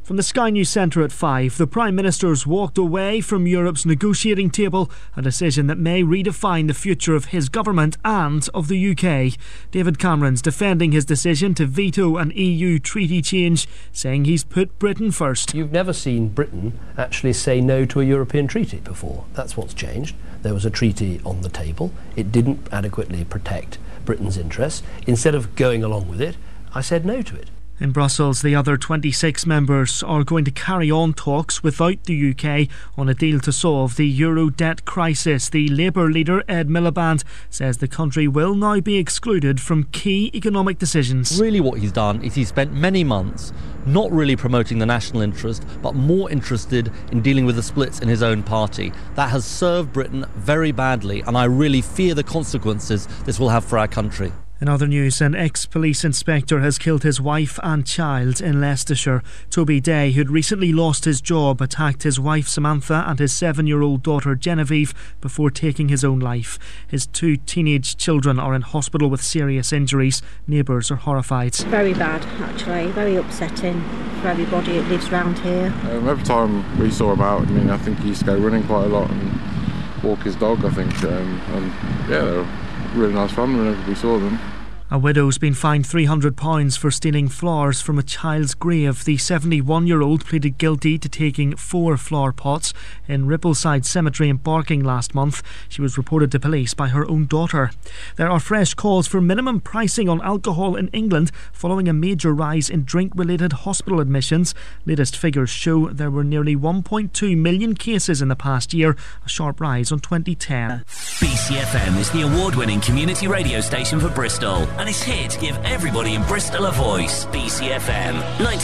From the Sky News Centre at 5, the Prime Minister's walked away from Europe's negotiating table, a decision that may redefine the future of his government and of the UK. David Cameron's defending his decision to veto an EU treaty change, saying he's put Britain first. You've never seen Britain actually say no to a European treaty before. That's what's changed. There was a treaty on the table. It didn't adequately protect Britain's interests. Instead of going along with it, I said no to it. In Brussels, the other 26 members are going to carry on talks without the UK on a deal to solve the euro debt crisis. The Labour leader, Ed Miliband, says the country will now be excluded from key economic decisions. Really what he's done is he's spent many months not really promoting the national interest, but more interested in dealing with the splits in his own party. That has served Britain very badly, and I really fear the consequences this will have for our country. In other news, an ex-police inspector has killed his wife and child in Leicestershire. Toby Day, who'd recently lost his job, attacked his wife Samantha and his 7-year-old daughter Genevieve before taking his own life. His 2 teenage children are in hospital with serious injuries. Neighbours are horrified. Very bad, actually. Very upsetting for everybody that lives around here. Every time we saw him out, I think he used to go running quite a lot and walk his dog, I think. And yeah, they were really nice family whenever we saw them. A widow's been fined £300 for stealing flowers from a child's grave. The 71-year-old pleaded guilty to taking 4 flower pots in Rippleside Cemetery in Barking last month. She was reported to police by her own daughter. There are fresh calls for minimum pricing on alcohol in England following a major rise in drink-related hospital admissions. Latest figures show there were nearly 1.2 million cases in the past year, a sharp rise on 2010. BCFM is the award-winning community radio station for Bristol, and it's here to give everybody in Bristol a voice. BCFM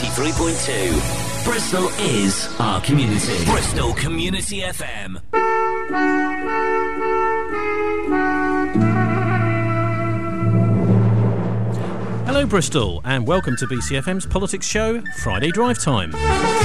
93.2. Bristol is our community. Bristol Community FM. Hello Bristol, and welcome to BCFM's Politics Show, Friday Drive Time.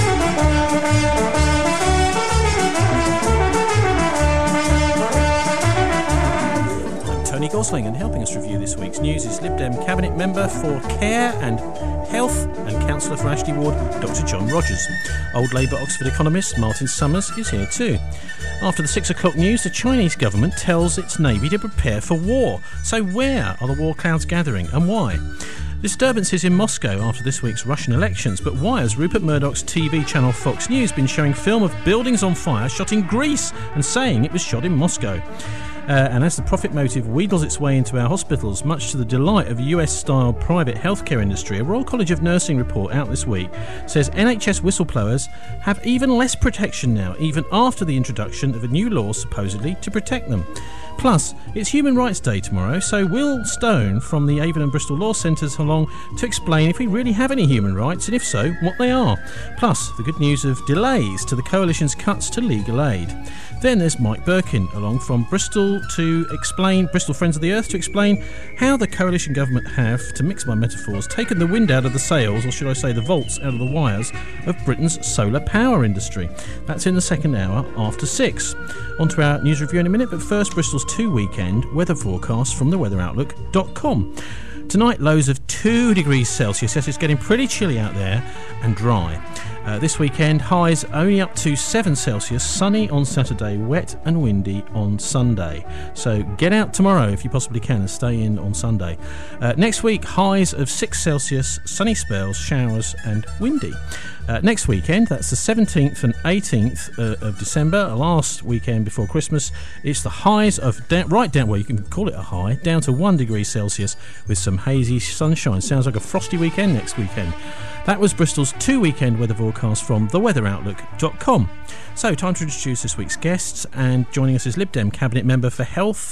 Tony Gosling, and helping us review this week's news is Lib Dem Cabinet Member for Care and Health and Councillor for Ashley Ward, Dr John Rogers. Old Labour Oxford economist Martin Summers is here too. After the 6 o'clock news, the Chinese government tells its navy to prepare for war. So where are the war clouds gathering, and why? Disturbances in Moscow after this week's Russian elections, but why has Rupert Murdoch's TV channel Fox News been showing film of buildings on fire shot in Greece and saying it was shot in Moscow? And as the profit motive wheedles its way into our hospitals, much to the delight of a US-style private healthcare industry, a Royal College of Nursing report out this week says NHS whistleblowers have even less protection now, even after the introduction of a new law supposedly to protect them. Plus, it's Human Rights Day tomorrow, so Will Stone from the Avon and Bristol Law Centre's along to explain if we really have any human rights, and if so, what they are. Plus, the good news of delays to the Coalition's cuts to legal aid. Then there's Mike Birkin along from Bristol Bristol Friends of the Earth, to explain how the Coalition government have, to mix my metaphors, taken the wind out of the sails, or should I say the volts out of the wires, of Britain's solar power industry. That's in the second hour after 6. On to our news review in a minute, but first Bristol's 2 weekend weather forecast from theweatheroutlook.com. Tonight, lows of 2 degrees Celsius. Yes, it's getting pretty chilly out there and dry. This weekend, highs only up to 7 Celsius, sunny on Saturday, wet and windy on Sunday. So get out tomorrow if you possibly can and stay in on Sunday. Next week, highs of 6 Celsius, sunny spells, showers and windy. Next weekend, that's the 17th and 18th of December, last weekend before Christmas, it's the highs of right down, well, you can call it a high, down to 1 degree Celsius with some hazy sunshine. Sounds like a frosty weekend next weekend. That was Bristol's 2 weekend weather forecast from theweatheroutlook.com. So, time to introduce this week's guests, and joining us is Lib Dem Cabinet Member for Health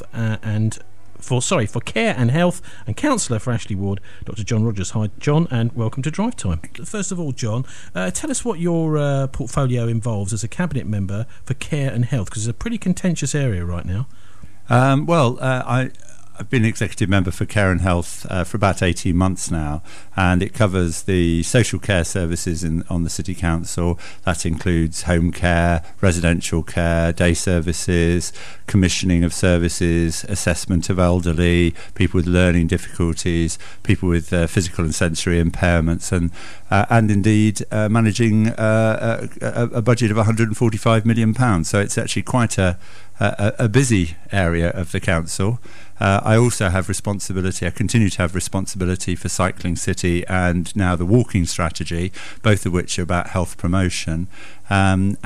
for Care and Health and Councillor for Ashley Ward, Dr John Rogers. Hi John, and welcome to Drive Time. First of all, John, tell us what your portfolio involves as a Cabinet Member for Care and Health, because it's a pretty contentious area right now. I've been executive member for Care and Health for about 18 months now, and it covers the social care services on the City Council. That includes home care, residential care, day services, commissioning of services, assessment of elderly, people with learning difficulties, people with physical and sensory impairments, and indeed managing a budget of £145 million. So it's actually quite a busy area of the council. I also have responsibility, I continue to have responsibility for Cycling City and now the walking strategy, both of which are about health promotion. And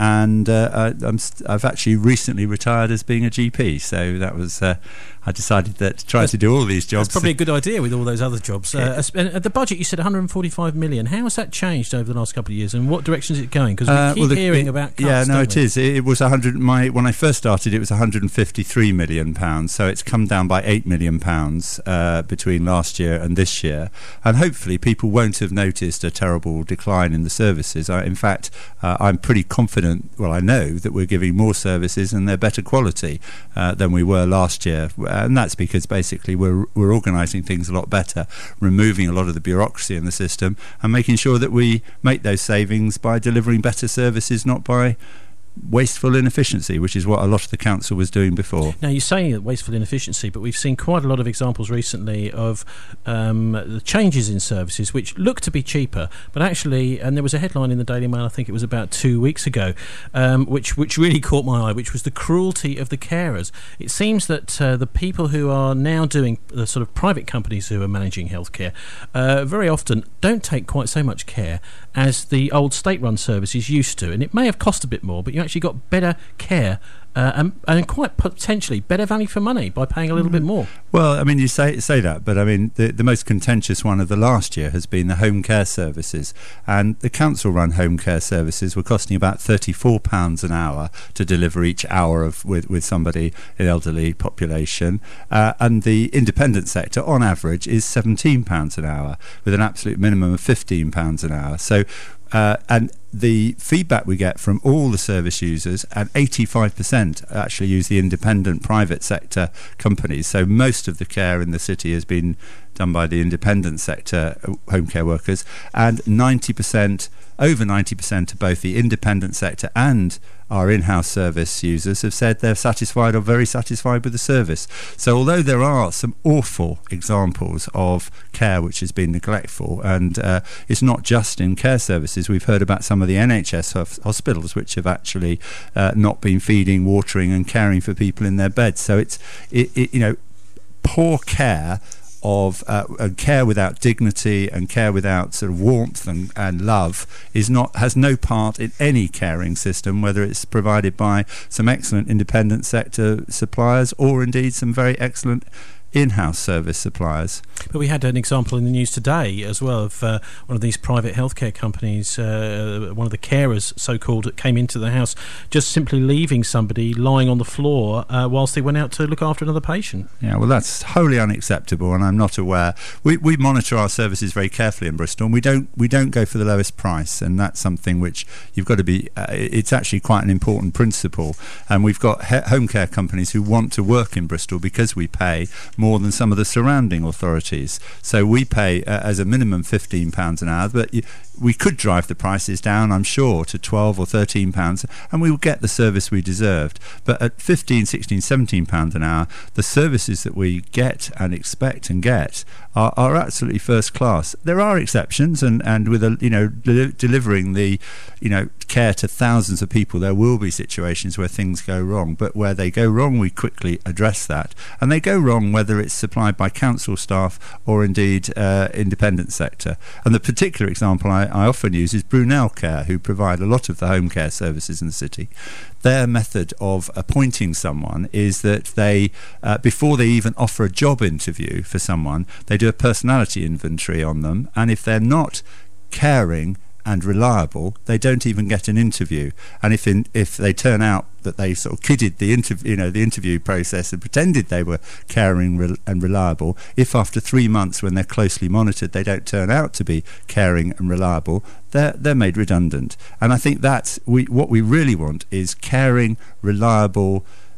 I've actually recently retired as being a GP, so that was I decided that trying to do all these jobs. That's probably a good idea with all those other jobs. At the budget, you said 145 million. How has that changed over the last couple of years, and what direction is it going? Because we keep hearing about cuts. Yeah, no, it is. It was 100. When I first started, it was 153 million pounds. So it's come down by 8 million pounds between last year and this year, and hopefully people won't have noticed a terrible decline in the services. In fact, I'm pretty confident. Well, I know that we're giving more services and they're better quality than we were last year. And that's because basically we're organising things a lot better, removing a lot of the bureaucracy in the system and making sure that we make those savings by delivering better services, not by wasteful inefficiency, which is what a lot of the council was doing before. Now, you're saying wasteful inefficiency, but we've seen quite a lot of examples recently of the changes in services which look to be cheaper, but actually, and there was a headline in the Daily Mail, I think it was about 2 weeks ago, which really caught my eye, which was the cruelty of the carers. It seems that the people who are now doing the sort of private companies who are managing healthcare very often don't take quite so much care as the old state-run services used to, and it may have cost a bit more, but you actually got better care and quite potentially better value for money by paying a little bit more. Well, I mean, you say that, but I mean, the most contentious one of the last year has been the home care services, and the council-run home care services were costing about £34 an hour to deliver each hour with somebody, an elderly population, and the independent sector, on average, is £17 an hour, with an absolute minimum of £15 an hour. So, and the feedback we get from all the service users, and 85% actually use the independent private sector companies. So most of the care in the city has been done by the independent sector home care workers, and over 90% of both the independent sector and our in-house service users have said they're satisfied or very satisfied with the service. So although there are some awful examples of care which has been neglectful, and it's not just in care services, we've heard about some of the NHS hospitals which have actually not been feeding, watering and caring for people in their beds. So it's poor care of care without dignity and care without sort of warmth and love has no part in any caring system, whether it's provided by some excellent independent sector suppliers or indeed some very excellent in-house service suppliers. But we had an example in the news today as well of one of these private healthcare companies, one of the carers, so-called, that came into the house, just simply leaving somebody lying on the floor whilst they went out to look after another patient. Yeah, well, that's wholly unacceptable, and I'm not aware. We monitor our services very carefully in Bristol, and we don't go for the lowest price, and that's something which you've got to be. It's actually quite an important principle, and we've got home care companies who want to work in Bristol because we pay more than some of the surrounding authorities. So we pay as a minimum £15 an hour, but we could drive the prices down, I'm sure, to £12 or £13, and we will get the service we deserved. But at £15, £16, £17 an hour, the services that we get and expect and get are absolutely first class. There are exceptions, and with delivering the care to thousands of people, there will be situations where things go wrong. But where they go wrong, we quickly address that, and they go wrong whether it's supplied by council staff or indeed independent sector. And the particular example I often use is Brunel Care, who provide a lot of the home care services in the city. Their method of appointing someone is that they, before they even offer a job interview for someone, they do a personality inventory on them, and if they're not caring and reliable, they don't even get an interview. And if they turn out that they sort of kidded the interview process and pretended they were caring and reliable, if after 3 months, when they're closely monitored, they don't turn out to be caring and reliable, they're made redundant. And I think that's what we really want is caring, reliable,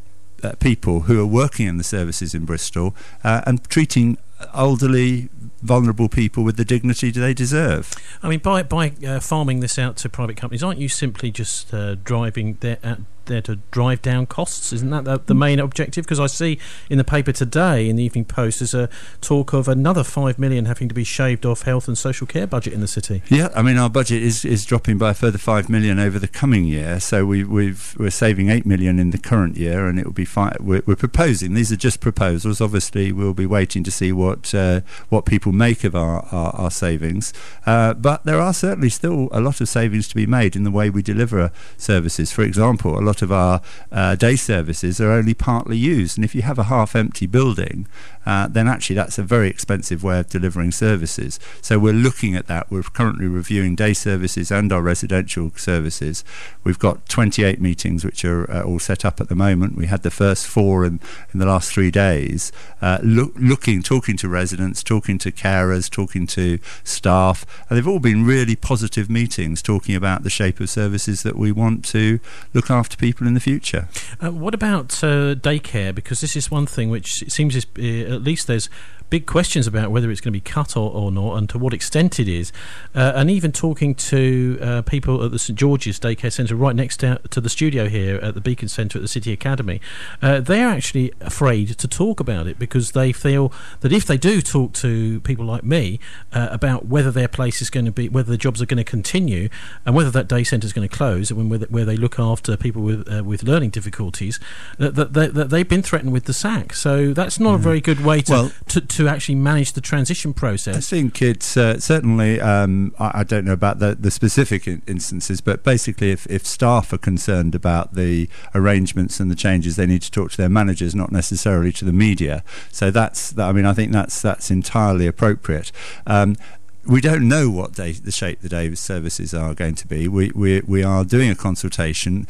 people who are working in the services in Bristol and treating elderly, vulnerable people with the dignity they deserve. I mean, by farming this out to private companies, aren't you simply just driving there to drive down costs? Isn't that the main objective? Because I see in the paper today, in the Evening Post, there's a talk of another 5 million having to be shaved off health and social care budget in the city. Yeah, I mean, our budget is dropping by a further 5 million over the coming year, so we're saving 8 million in the current year, and it will be we're proposing, these are just proposals, obviously we'll be waiting to see what people make of our savings, but there are certainly still a lot of savings to be made in the way we deliver services. For example, a lot of our day services are only partly used, and if you have a half-empty building, then actually that's a very expensive way of delivering services. So we're looking at that. We're currently reviewing day services and our residential services. We've got 28 meetings which are all set up at the moment. We had the first 4 in the last 3 days, talking to residents, talking to carers, talking to staff, and they've all been really positive meetings talking about the shape of services that we want to look after people in the future. What about daycare? Because this is one thing which it seems at least there's big questions about whether it's going to be cut or not, and to what extent it is. And even talking to people at the St George's Daycare Centre right next to the studio here at the Beacon Centre at the City Academy, they're actually afraid to talk about it because they feel that if they do talk to people like me about whether their place is going to be, whether the jobs are going to continue, and whether that day centre is going to close, and where they look after people with learning difficulties, that they've been threatened with the sack. So that's not a very good way to actually manage the transition process. I think it's certainly, I don't know about the specific instances, but basically if staff are concerned about the arrangements and the changes, they need to talk to their managers, not necessarily to the media. So I think that's entirely appropriate. We don't know what the shape the day services are going to be. We are doing a consultation.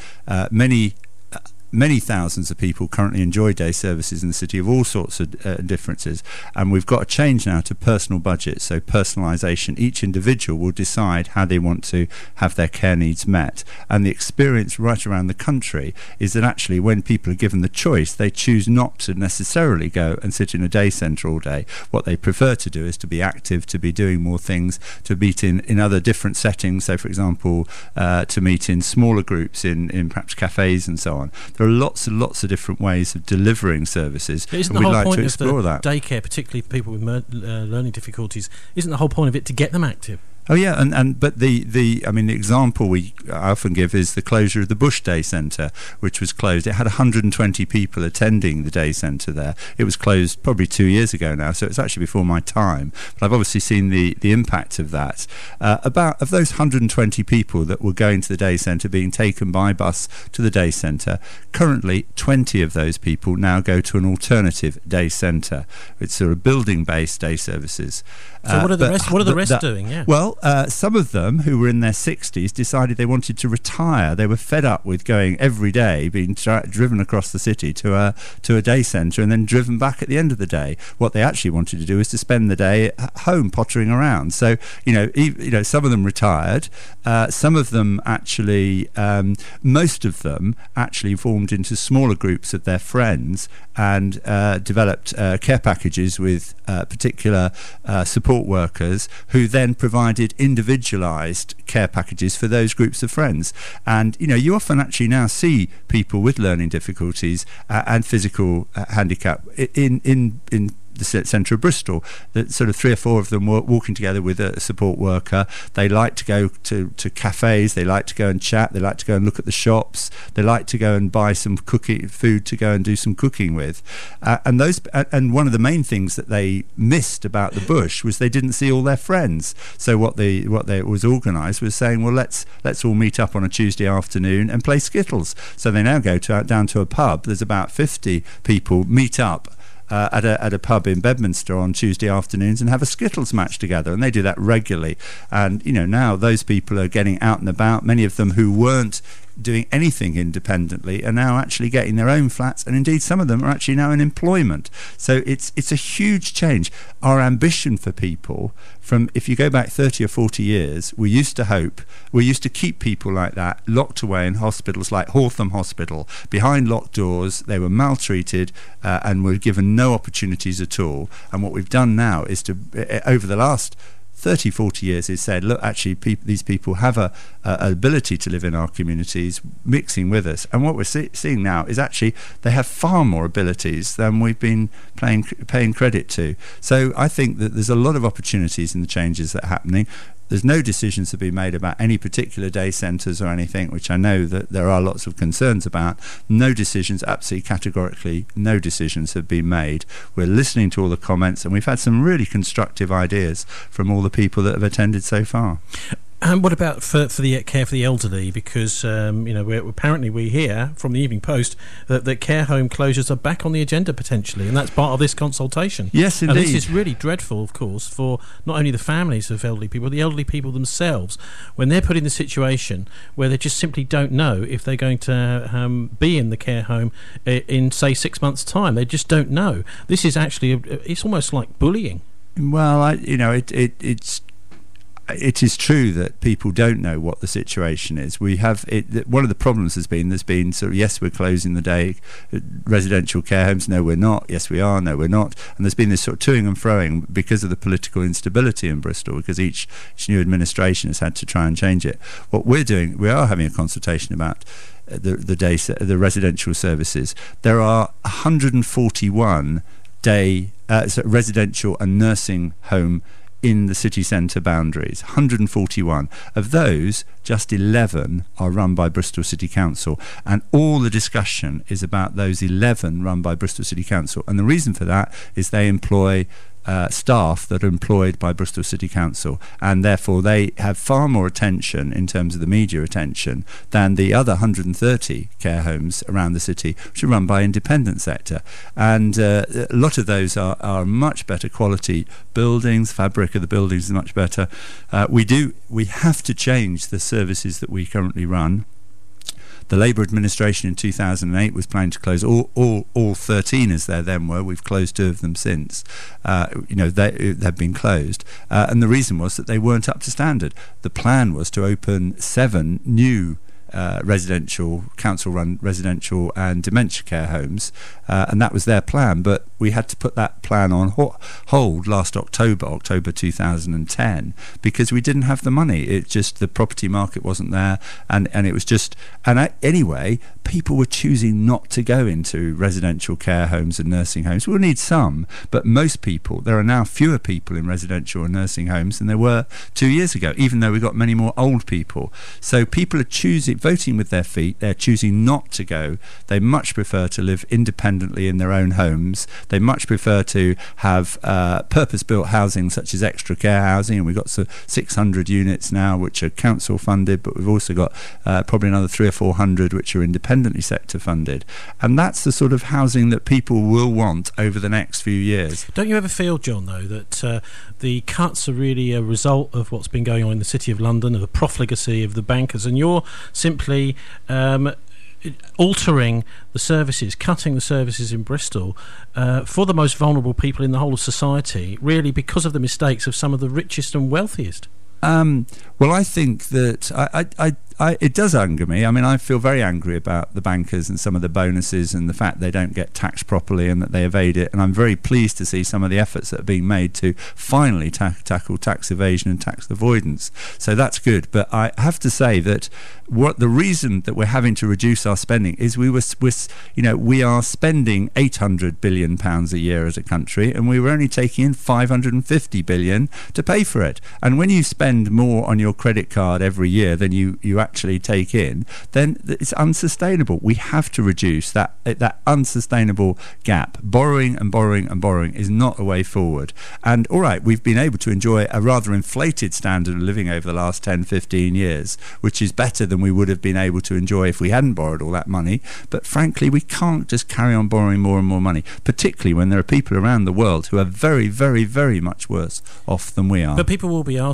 Many thousands of people currently enjoy day services in the city of all sorts of differences, and we've got a change now to personal budgets, so personalisation. Each individual will decide how they want to have their care needs met, and the experience right around the country is that actually when people are given the choice, they choose not to necessarily go and sit in a day centre all day. What they prefer to do is to be active, to be doing more things, to meet in other different settings, so for example to meet in smaller groups in perhaps cafes and so on. There are lots and lots of different ways of delivering services, and we'd like to explore that. Daycare, particularly for people with learning difficulties, isn't the whole point of it to get them active? Oh yeah, but the example I often give is the closure of the Bush Day Centre, which was closed. It had 120 people attending the day centre there. It was closed probably 2 years ago now, so it's actually before my time. But I've obviously seen the impact of that. Of those 120 people that were going to the day centre, being taken by bus to the day centre, currently 20 of those people now go to an alternative day centre. It's sort of building-based day services. So what are the rest doing? Yeah. Well, some of them who were in their 60s decided they wanted to retire. They were fed up with going every day, being driven across the city to a day centre and then driven back at the end of the day. What they actually wanted to do was to spend the day at home pottering around. So some of them retired. Some of them actually, most of them actually formed into smaller groups of their friends and developed care packages with particular support workers, who then provided individualised care packages for those groups of friends. And you often actually now see people with learning difficulties and physical handicap in the centre of Bristol, that sort of 3 or 4 of them were walking together with a support worker. They like to go to cafes, they like to go and chat, they like to go and look at the shops, they like to go and buy some food to go and do some cooking with, and one of the main things that they missed about the Bush was they didn't see all their friends. So what they was organised was saying, well, let's all meet up on a Tuesday afternoon and play Skittles. So they now go down to a pub. There's about 50 people meet up at a pub in Bedminster on Tuesday afternoons and have a Skittles match together, and they do that regularly. And now those people are getting out and about. Many of them who weren't doing anything independently are now actually getting their own flats, and indeed some of them are actually now in employment. So it's a huge change. Our ambition for people, from if you go back 30 or 40 years, we used to keep people like that locked away in hospitals like Hawthorne Hospital, behind locked doors. They were maltreated and were given no opportunities at all. And what we've done now is to, over the last 30, 40 years, is said, look, actually these people have an ability to live in our communities, mixing with us. And what we're seeing now is actually they have far more abilities than we've been paying credit to. So I think that there's a lot of opportunities in the changes that are happening. There's no decisions have been made about any particular day centres or anything, which I know that there are lots of concerns about. No decisions, absolutely categorically, no decisions have been made. We're listening to all the comments, and we've had some really constructive ideas from all the people that have attended so far. And what about for the care for the elderly? Because we hear from the Evening Post that care home closures are back on the agenda potentially, and that's part of this consultation. Yes, indeed. And this is really dreadful, of course, for not only the families of elderly people, but the elderly people themselves, when they're put in the situation where they just simply don't know if they're going to be in the care home in, say, 6 months' time. They just don't know. This is actually it's almost like bullying. Well, it is true that people don't know what the situation is. We have one of the problems there's been sort of, yes, we're closing the day residential care homes, no we're not, yes we are, no we're not, and there's been this sort of toing and froing because of the political instability in Bristol, because each new administration has had to try and change it. What we're doing, we are having a consultation about the residential services. There are 141 residential and nursing home in the city centre boundaries, 141. Of those, just 11 are run by Bristol City Council, and all the discussion is about those 11 run by Bristol City Council. And the reason for that is they employ staff that are employed by Bristol City Council, and therefore they have far more attention in terms of the media attention than the other 130 care homes around the city, which are run by independent sector. And a lot of those are much better quality buildings. Fabric of the buildings is much better. We have to change the services that we currently run. The Labour administration in 2008 was planning to close all 13 as there then were. We've closed 2 of them since. They've been closed. And the reason was that they weren't up to standard. The plan was to open 7 new council-run residential and dementia care homes, and that was their plan, but we had to put that plan on hold last October 2010, because we didn't have the money. It just, the property market wasn't there, and it was just, anyway, people were choosing not to go into residential care homes and nursing homes. We'll need some, but most people, there are now fewer people in residential and nursing homes than there were 2 years ago, even though we've got many more old people. So people are voting with their feet. They're choosing not to go. They much prefer to live independently in their own homes. They much prefer to have purpose-built housing such as extra care housing, and we've got 600 units now which are council funded, but we've also got probably another 300 or 400 which are independently sector funded, and that's the sort of housing that people will want over the next few years. Don't you ever feel, John, though, that the cuts are really a result of what's been going on in the City of London, of the profligacy of the bankers, and you're simply altering the services, cutting the services in Bristol for the most vulnerable people in the whole of society, really because of the mistakes of some of the richest and wealthiest? Well, I think that it does anger me. I mean, I feel very angry about the bankers and some of the bonuses and the fact they don't get taxed properly and that they evade it. And I'm very pleased to see some of the efforts that are being made to finally tackle tax evasion and tax avoidance. So that's good. But I have to say that the reason that we're having to reduce our spending is we are spending £800 billion a year as a country, and we were only taking in £550 billion to pay for it. And when you spend more on your credit card every year than you actually take in, then it's unsustainable. We have to reduce that unsustainable gap. Borrowing and borrowing and borrowing is not a way forward. And all right, we've been able to enjoy a rather inflated standard of living over the last 10-15 years, which is better than we would have been able to enjoy if we hadn't borrowed all that money. But frankly, we can't just carry on borrowing more and more money, particularly when there are people around the world who are very, very, very much worse off than we are. But people will be asking, as they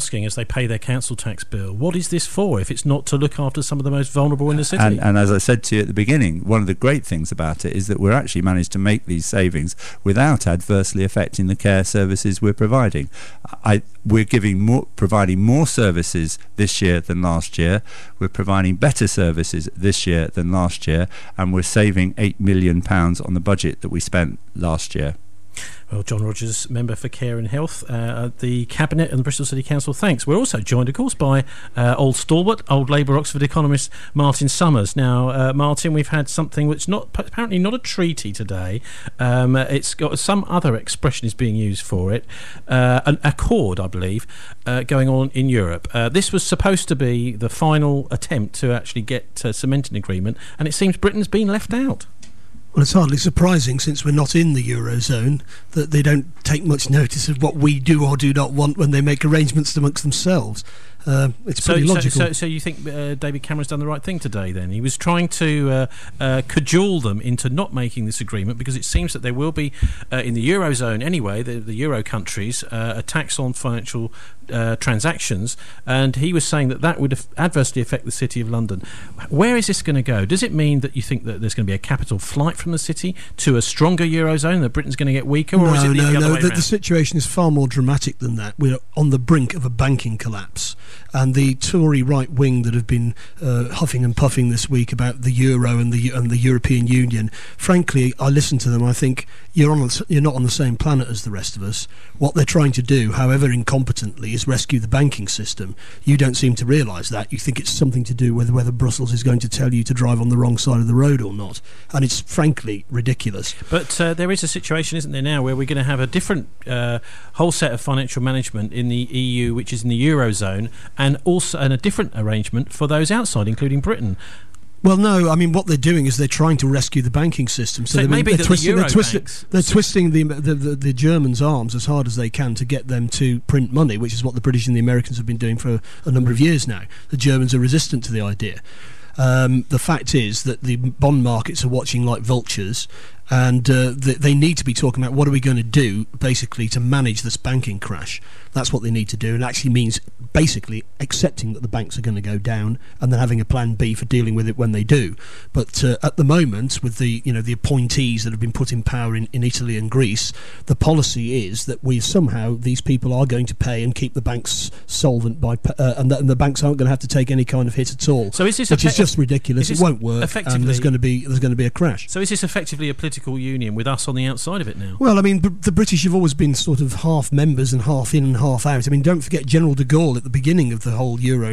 pay their council tax bill. What is this for if it's not to look after some of the most vulnerable in the city? And as I said to you at the beginning, one of the great things about it is that we're actually managed to make these savings without adversely affecting the care services we're providing. We're providing more services this year than last year. We're providing better services this year than last year, and we're saving £8 million on the budget that we spent last year. Well, John Rogers, Member for Care and Health, the Cabinet and the Bristol City Council, thanks. We're also joined, of course, by old stalwart, old Labour Oxford economist Martin Summers. Now, Martin, we've had something which apparently not a treaty today. It's got some other expression is being used for it, an accord, I believe, going on in Europe. This was supposed to be the final attempt to actually get cement an agreement, and it seems Britain's been left out. Well, it's hardly surprising, since we're not in the Eurozone, that they don't take much notice of what we do or do not want when they make arrangements amongst themselves. It's pretty logical. So you think David Cameron's done the right thing today, then? He was trying to cajole them into not making this agreement, because it seems that there will be, in the Eurozone anyway, the Euro countries, a tax on financial transactions, and he was saying that would adversely affect the City of London. Where is this going to go? Does it mean that you think that there's going to be a capital flight from the city to a stronger Eurozone, that Britain's going to get weaker, or is it the other way around? The situation is far more dramatic than that. We're on the brink of a banking collapse, and the Tory right wing that have been huffing and puffing this week about the euro and the European Union, frankly, I listen to them, I think you're not on the same planet as the rest of us. What they're trying to do, however incompetently, is rescue the banking system. You don't seem to realise that. You think it's something to do with whether Brussels is going to tell you to drive on the wrong side of the road or not, and it's frankly ridiculous. But there is a situation, isn't there, now where we're going to have a different whole set of financial management in the EU, which is in the Eurozone, and a different arrangement for those outside, including Britain. Well, no, I mean, what they're doing is they're trying to rescue the banking system. So maybe they're twisting the Germans' arms as hard as they can to get them to print money, which is what the British and the Americans have been doing for a number of years now. The Germans are resistant to the idea. The fact is that the bond markets are watching like vultures, and they need to be talking about what are we going to do, basically, to manage this banking crash. That's what they need to do, and it actually means basically accepting that the banks are going to go down and then having a plan B for dealing with it when they do. But at the moment, with the appointees that have been put in power in Italy and Greece, the policy is that these people are going to pay and keep the banks solvent and the banks aren't going to have to take any kind of hit at all. So is this which is just ridiculous. It won't work, and there's going to be a crash. So is this effectively a political union with us on the outside of it now? Well, I mean, the British have always been sort of half members and half in and half out. I mean, don't forget General de Gaulle at the beginning of the whole European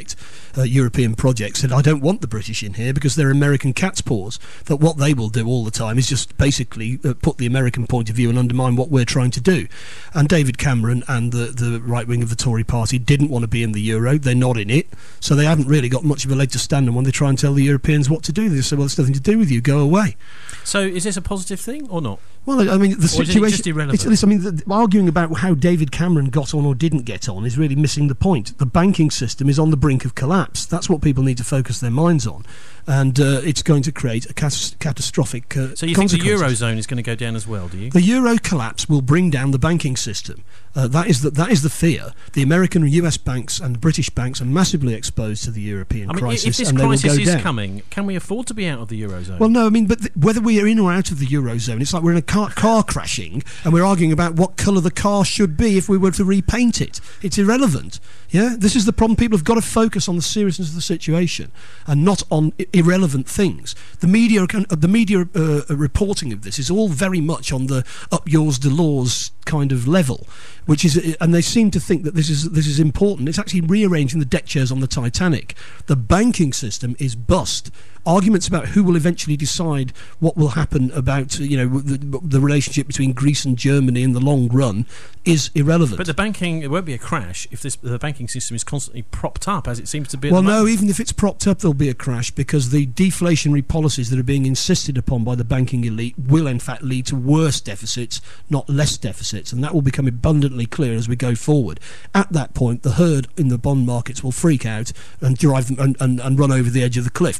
project said, I don't want the British in here because they're American cat's paws. That what they will do all the time is just basically put the American point of view and undermine what we're trying to do. And David Cameron and the right wing of the Tory party didn't want to be in the euro. They're not in it, so they haven't really got much of a leg to stand on when they try and tell the Europeans what to do. They say, well, it's nothing to do with you, go away. So is this a positive thing or not? Well, I mean, the situation. Is it just irrelevant? Arguing about how David Cameron got on or didn't get on is really missing the point. The banking system is on the brink of collapse. That's what people need to focus their minds on, and it's going to create a catastrophic. So you think the Eurozone is going to go down as well? Do you? The euro collapse will bring down the banking system. That is the fear. The American and US banks and the British banks are massively exposed to the European crisis. If this crisis is coming, can we afford to be out of the Eurozone? Well, no, I mean, but whether we are in or out of the Eurozone, it's like we're in a car crashing and we're arguing about what colour the car should be if we were to repaint it. It's irrelevant. Yeah, this is the problem. People have got to focus on the seriousness of the situation and not on irrelevant things. The media reporting of this is all very much on the up yours the laws kind of level, which is, and they seem to think that this is important. It's actually rearranging the deck chairs on the Titanic. The banking system is bust. Arguments about who will eventually decide what will happen about the relationship between Greece and Germany in the long run is irrelevant. But it won't be a crash if the banking system is constantly propped up, as it seems to be. Well, no, even if it's propped up, there'll be a crash, because the deflationary policies that are being insisted upon by the banking elite will in fact lead to worse deficits, not less deficits, and that will become abundantly clear as we go forward. At that point, the herd in the bond markets will freak out and drive them and run over the edge of the cliff, pulling everything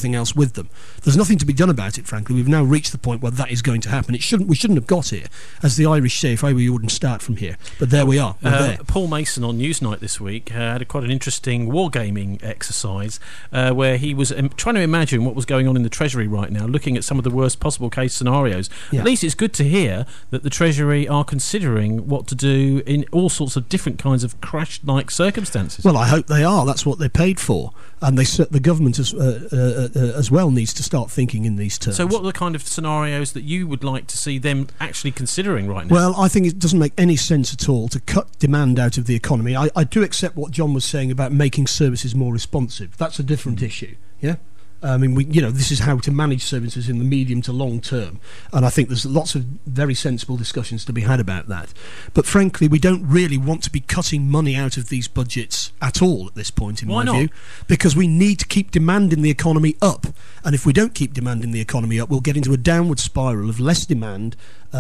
everything else with them. There's nothing to be done about it, frankly. We've now reached the point where that is going to happen. We shouldn't have got here. As the Irish say, if I were you, wouldn't start from here. But there we are. We're there. Paul Mason on Newsnight this week had quite an interesting wargaming exercise where he was trying to imagine what was going on in the Treasury right now, looking at some of the worst possible case scenarios. Yeah. At least it's good to hear that the Treasury are considering what to do in all sorts of different kinds of crash-like circumstances. Well, I hope they are. That's what they're paid for. And the government as well needs to start thinking in these terms. So what are the kind of scenarios that you would like to see them actually considering right now? Well, I think it doesn't make any sense at all to cut demand out of the economy. I do accept what John was saying about making services more responsive. That's a different issue, yeah? I mean, this is how to manage services in the medium to long term, and I think there's lots of very sensible discussions to be had about that. But frankly, we don't really want to be cutting money out of these budgets at all at this point, in my view, because we need to keep demand in the economy up. And if we don't keep demand in the economy up, we'll get into a downward spiral of less demand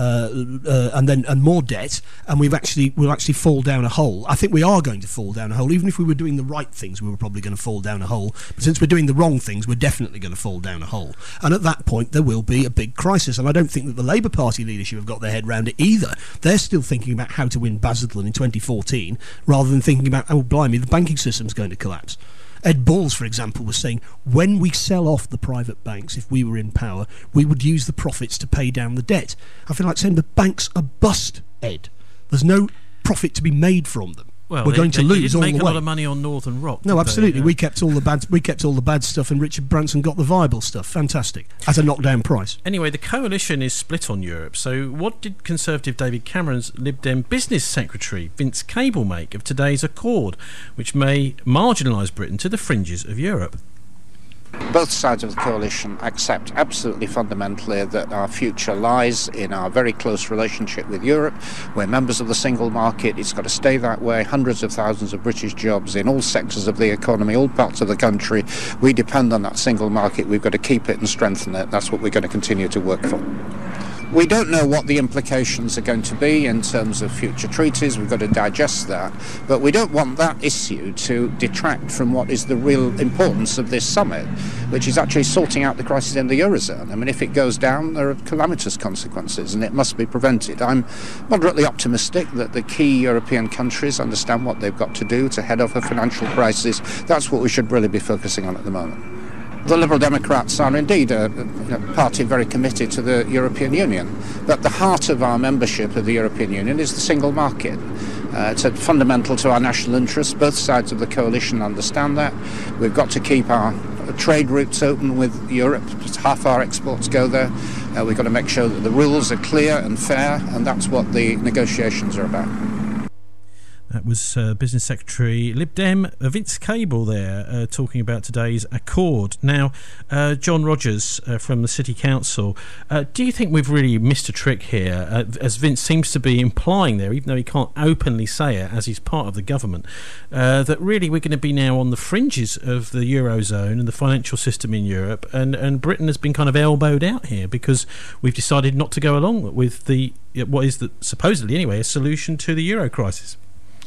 and more debt, and we'll actually fall down a hole. I think we are going to fall down a hole. Even if we were doing the right things, we were probably going to fall down a hole. But since we're doing the wrong things, we're definitely going to fall down a hole. And at that point, there will be a big crisis. And I don't think that the Labour Party leadership have got their head round it either. They're still thinking about how to win Basildon in 2014, rather than thinking about, oh, blimey, the banking system's going to collapse. Ed Balls, for example, was saying, when we sell off the private banks, if we were in power, we would use the profits to pay down the debt. I feel like saying the banks are bust, Ed. There's no profit to be made from them. Well, we're going to lose all the way. They didn't make a lot of money on Northern Rock. No, absolutely. We kept all the bad stuff, and Richard Branson got the viable stuff. Fantastic, at a knockdown price. Anyway, the coalition is split on Europe. So, what did Conservative David Cameron's Lib Dem business secretary Vince Cable make of today's accord, which may marginalise Britain to the fringes of Europe? Both sides of the coalition accept absolutely fundamentally that our future lies in our very close relationship with Europe. We're members of the single market. It's got to stay that way. Hundreds of thousands of British jobs in all sectors of the economy, all parts of the country. We depend on that single market. We've got to keep it and strengthen it. That's what we're going to continue to work for. We don't know what the implications are going to be in terms of future treaties. We've got to digest that. But we don't want that issue to detract from what is the real importance of this summit, which is actually sorting out the crisis in the Eurozone. I mean, if it goes down, there are calamitous consequences, and it must be prevented. I'm moderately optimistic that the key European countries understand what they've got to do to head off a financial crisis. That's what we should really be focusing on at the moment. The Liberal Democrats are indeed a party very committed to the European Union, but the heart of our membership of the European Union is the single market. It's fundamental to our national interests. Both sides of the coalition understand that. We've got to keep our trade routes open with Europe. Just half our exports go there. We've got to make sure that the rules are clear and fair, and that's what the negotiations are about. That was Business Secretary Lib Dem Vince Cable there talking about today's accord. Now, John Rogers from the City Council, do you think we've really missed a trick here, as Vince seems to be implying there, even though he can't openly say it as he's part of the government, that really we're going to be now on the fringes of the Eurozone and the financial system in Europe, and Britain has been kind of elbowed out here because we've decided not to go along with what is supposedly anyway a solution to the Euro crisis?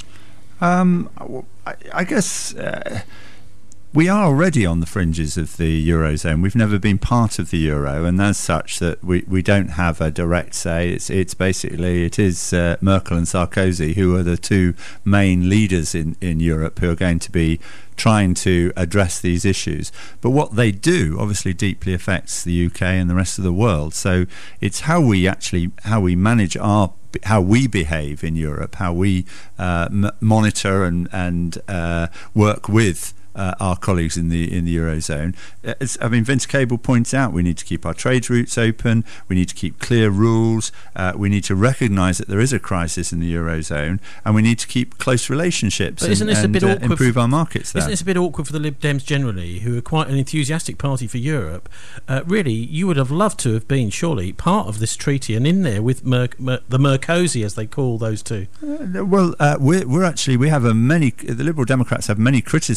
I guess we are already on the fringes of the Eurozone. We've never been part of the Euro, and as such that we don't have a direct say. It's basically Merkel and Sarkozy who are the two main leaders in Europe who are going to be trying to address these issues. But what they do obviously deeply affects the UK and the rest of the world. So it's how we manage how we behave in Europe, how we monitor and work with our colleagues in the Eurozone. Vince Cable points out we need to keep our trade routes open, we need to keep clear rules, we need to recognise that there is a crisis in the Eurozone, and we need to keep close relationships and improve our markets there. Isn't this a bit awkward for the Lib Dems generally, who are quite an enthusiastic party for Europe? Really, you would have loved to have been, surely, part of this treaty and in there with the Merkozy, as they call those two. The Liberal Democrats have many criticisms of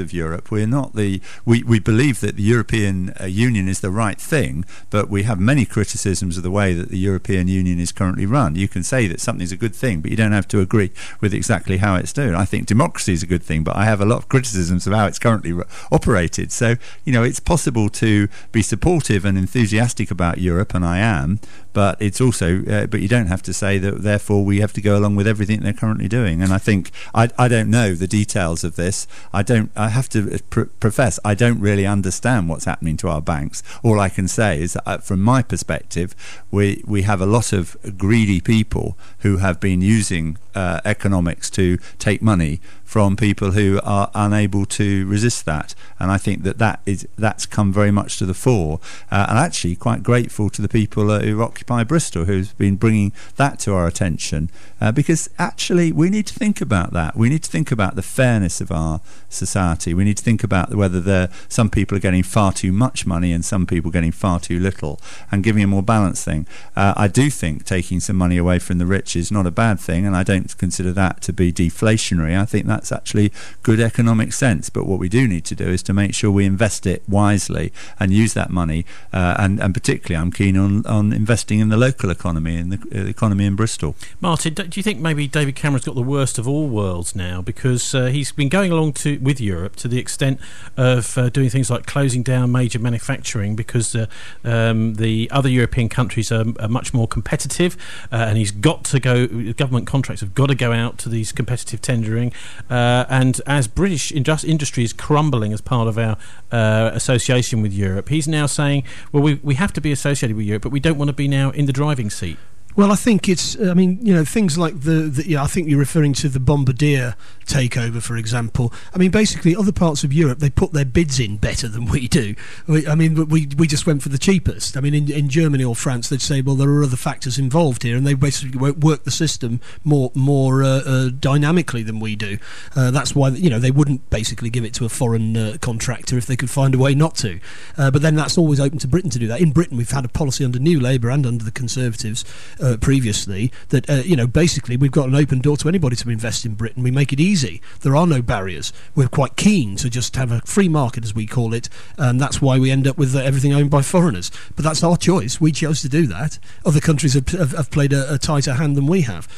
of Europe. We're not we believe that the European Union is the right thing, but we have many criticisms of the way that the European Union is currently run. You can say that something's a good thing, but you don't have to agree with exactly how it's done. I think democracy is a good thing, but I have a lot of criticisms of how it's currently operated. So, it's possible to be supportive and enthusiastic about Europe, and I am, but it's also but you don't have to say that therefore we have to go along with everything they're currently doing. And I think I don't know the details of this. I have to profess I don't really understand what's happening to our banks. All I can say is that from my perspective, we have a lot of greedy people who have been using economics to take money from people who are unable to resist that, and I think that's come very much to the fore, and actually quite grateful to the people who occupy Bristol, who's been bringing that to our attention, because actually we need to think about that. We need to think about the fairness of our society. We need to think about whether some people are getting far too much money and some people getting far too little, and giving a more balanced thing. I do think taking some money away from the rich is not a bad thing, and I don't consider that to be deflationary. I think that's actually good economic sense, but what we do need to do is to make sure we invest it wisely and use that money, and particularly I'm keen on investing in the local economy and the economy in Bristol. Martin, do you think maybe David Cameron's got the worst of all worlds now, because he's been going along with Europe to the extent of doing things like closing down major manufacturing because the other European countries are much more competitive, and he's got to go, government contracts have got to go out to these competitive tendering, and as British industry is crumbling as part of our association with Europe, he's now saying, well, we have to be associated with Europe, but we don't want to be now in the driving seat. Well, I think it's, things like I think you're referring to the Bombardier takeover, for example. I mean, basically, other parts of Europe, they put their bids in better than we do. We just went for the cheapest. I mean, in Germany or France, they'd say, well, there are other factors involved here, and they basically work the system more dynamically than we do. That's why, they wouldn't basically give it to a foreign contractor if they could find a way not to. But then that's always open to Britain to do that. In Britain, we've had a policy under New Labour and under the Conservatives previously that basically we've got an open door to anybody to invest in Britain. We make it easy. There are no barriers. We're quite keen to just have a free market, as we call it, and that's why we end up with everything owned by foreigners. But that's our choice. We chose to do that. Other countries have played a tighter hand than we have.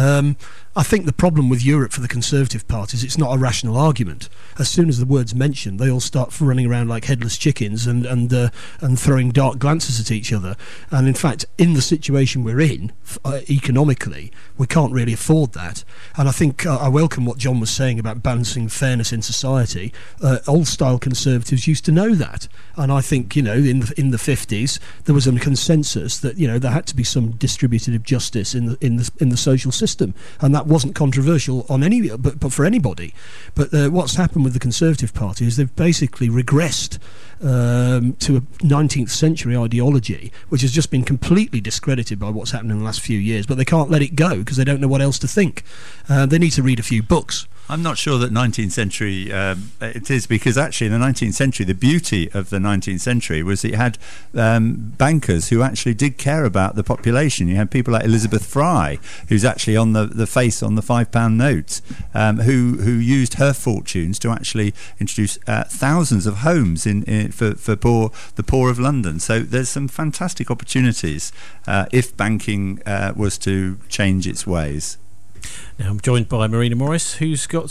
I think the problem with Europe for the Conservative Party is it's not a rational argument. As soon as the word's mentioned, they all start running around like headless chickens and throwing dark glances at each other. And in fact, in the situation we're in, economically, we can't really afford that. And I think I welcome what John was saying about balancing fairness in society. Old-style Conservatives used to know that. And I think, in the 50s, there was a consensus that, there had to be some distributive justice in the social system. And that wasn't controversial but for anybody. But what's happened with the Conservative Party is they've basically regressed to a 19th century ideology, which has just been completely discredited by what's happened in the last few years. But they can't let it go because they don't know what else to think. They need to read a few books. I'm not sure that 19th century it is, because actually in the 19th century, the beauty of the 19th century was it had bankers who actually did care about the population. You had people like Elizabeth Fry, who's actually on the face on the £5 notes, who used her fortunes to actually introduce thousands of homes for the poor of London. So there's some fantastic opportunities if banking was to change its ways. Now I'm joined by Marina Morris, who's got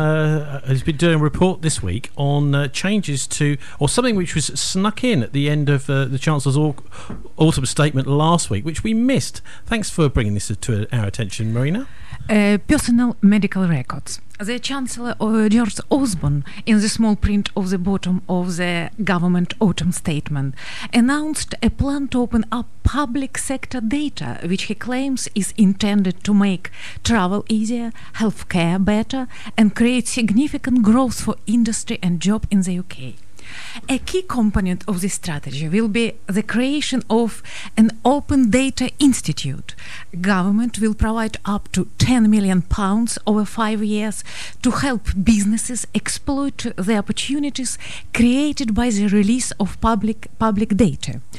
has been doing a report this week on changes to, or something which was snuck in at the end of the Chancellor's autumn statement last week, which we missed. Thanks for bringing this to our attention, Marina. Personal medical records. The Chancellor George Osborne, in the small print of the bottom of the government autumn statement, announced a plan to open up public sector data, which he claims is intended to make travel easier, healthcare better, and create significant growth for industry and job in the UK. A key component of this strategy will be the creation of an Open Data Institute. Government will provide up to £10 million over 5 years to help businesses exploit the opportunities created by the release of public data.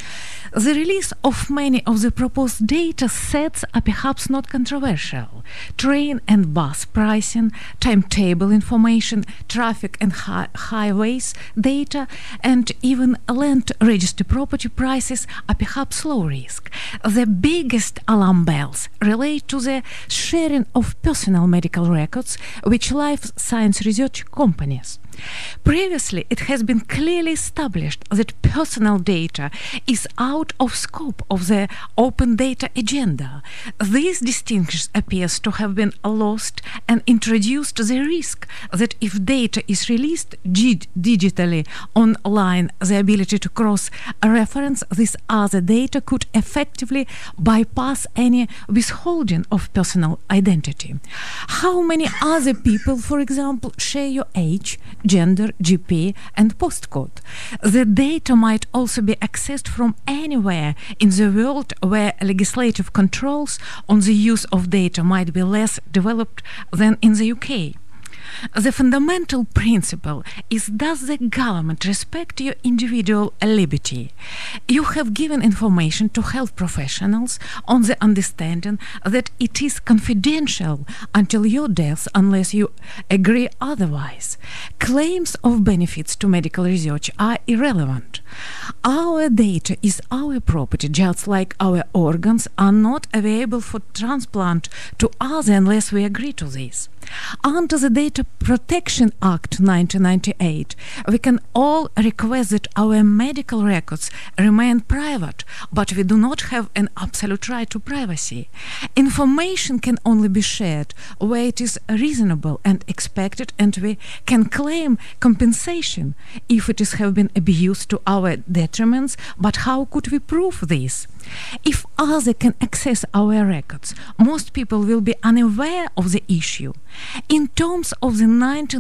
The release of many of the proposed data sets are perhaps not controversial. Train and bus pricing, timetable information, traffic and highways data, and even land register property prices are perhaps low risk. The biggest alarm bells relate to the sharing of personal medical records which life science research companies. Previously, it has been clearly established that personal data is out of scope of the open data agenda. This distinction appears to have been lost and introduced the risk that if data is released digitally online, the ability to cross-reference this other data could effectively bypass any withholding of personal identity. How many other people, for example, share your age, gender, GP, and postcode? The data might also be accessed from anywhere in the world where legislative controls on the use of data might be less developed than in the UK. The fundamental principle is, does the government respect your individual liberty? You have given information to health professionals on the understanding that it is confidential until your death unless you agree otherwise. Claims of benefits to medical research are irrelevant. Our data is our property, just like our organs are not available for transplant to others unless we agree to this. Under the Data Protection Act 1998, we can all request that our medical records remain private, but we do not have an absolute right to privacy. Information can only be shared where it is reasonable and expected, and we can claim compensation if it has been abused to our detriments, but how could we prove this? If others can access our records, most people will be unaware of the issue. In terms of the